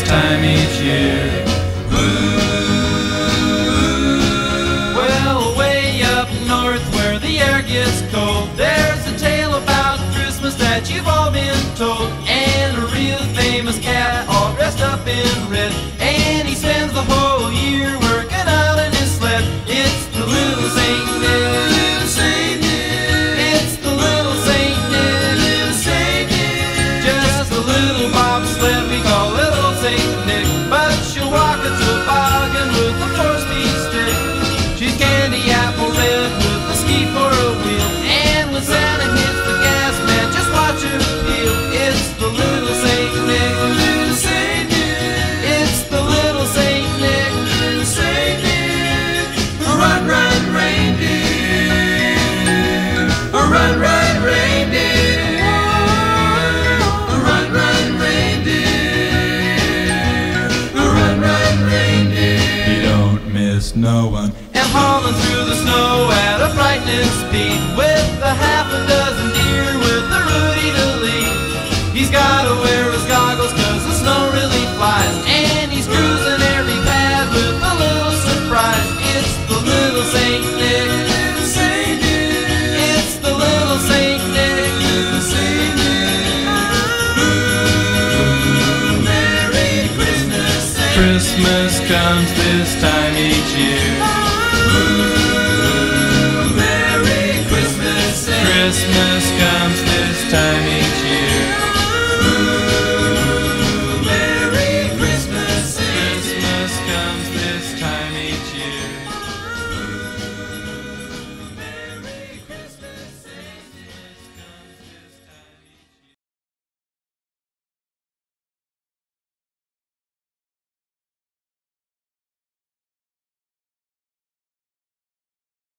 this time each year. Well, way up north where the air gets cold, there's a tale about Christmas that you've all been told. And a real famous cat all dressed up in red, and he spends the whole year working out in his sled. It's the little Saint Nick. It's the little Saint Nick. Just a little bobsled we call little Saint Nick, but she'll walk a toboggan with a 4-speed stick. She's candy apple red with a ski for a wheel, and when Santa hits the gas, man, just watch her peel. It's the little Saint Nick. It's the little Saint Nick. Run, run, reindeer. Run, run, reindeer. Run, run, reindeer. Run, run, reindeer. You don't miss no one. And hauling through the snow at a frightening speed, with a half a dozen deer with a Rudy to lead. He's gotta wear his goggles 'cause the snow really flies, and he's cruising every path with a little surprise. It's the little Saint Nick. It's the little Saint Nick. Merry Christmas. Christmas comes this time each year.